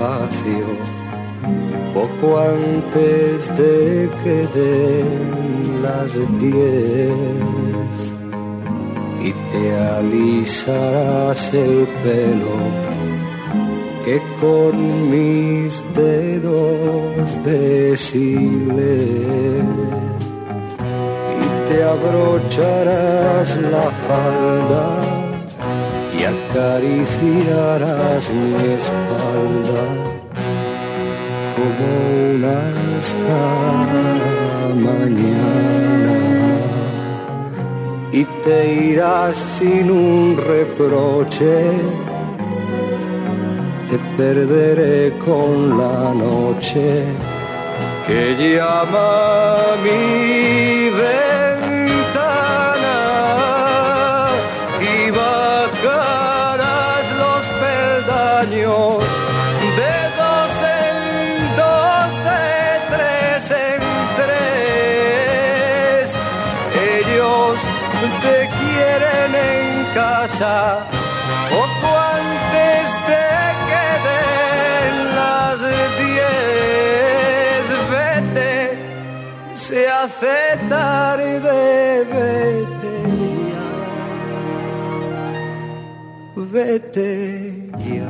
despacio, poco antes de que den las 10, y te alisarás el pelo que con mis dedos deshilé, y te abrocharás la falda y acariciarás mi espalda como una hasta mañana, y te irás sin un reproche. Te perderé con la noche que llama a mi ventana, y bajarás los peldaños de 2 en 2, de 3 en 3. Ellos te quieren en casa poco antes de que den las 10. Vete, se hace tarde, vete ya, vete ya.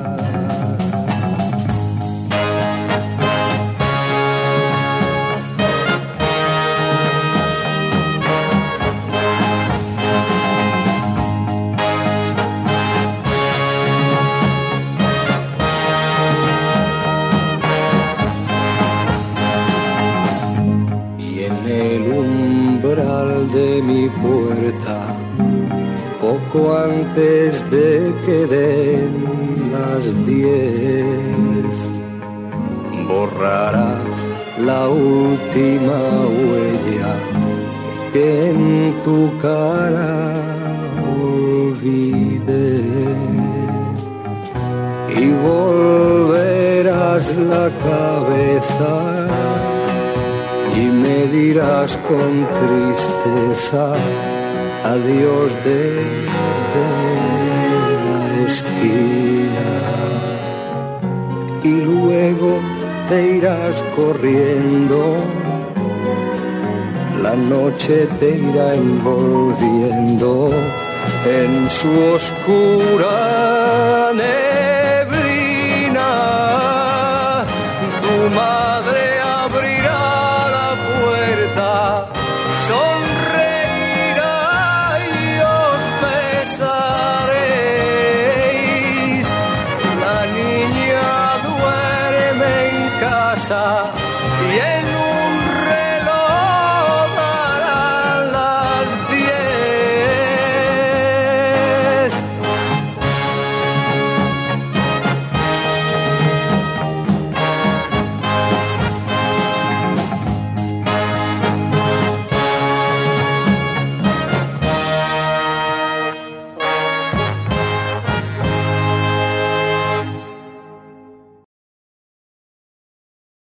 De mi puerta, poco antes de que den las 10, borrarás la última huella que en tu cara olvidé, y volverás la cabeza y me dirás con tristeza adiós desde la esquina, y luego te irás corriendo, la noche te irá envolviendo en su oscura neblina. Tu madre abrirá la puerta, sonreirá y os besaréis. La niña duerme en casa y en